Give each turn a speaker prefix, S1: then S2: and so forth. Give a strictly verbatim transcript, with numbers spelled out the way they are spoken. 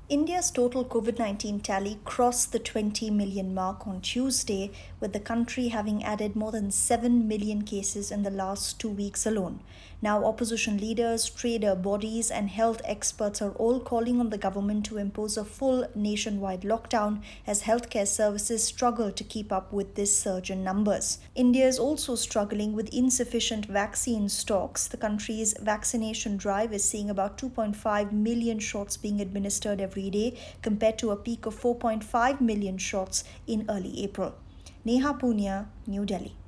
S1: India's total COVID nineteen tally crossed the twenty million mark on Tuesday, with the country having added more than seven million cases in the last two weeks alone. Now, opposition leaders, trader bodies, and health experts are all calling on the government to impose a full nationwide lockdown as healthcare services struggle to keep up with this surge in numbers. India is also struggling with insufficient vaccine stocks. The country's vaccination drive is seeing about two point five million shots being administered every day, compared to a peak of four point five million shots in early April. Neha Punia, New Delhi.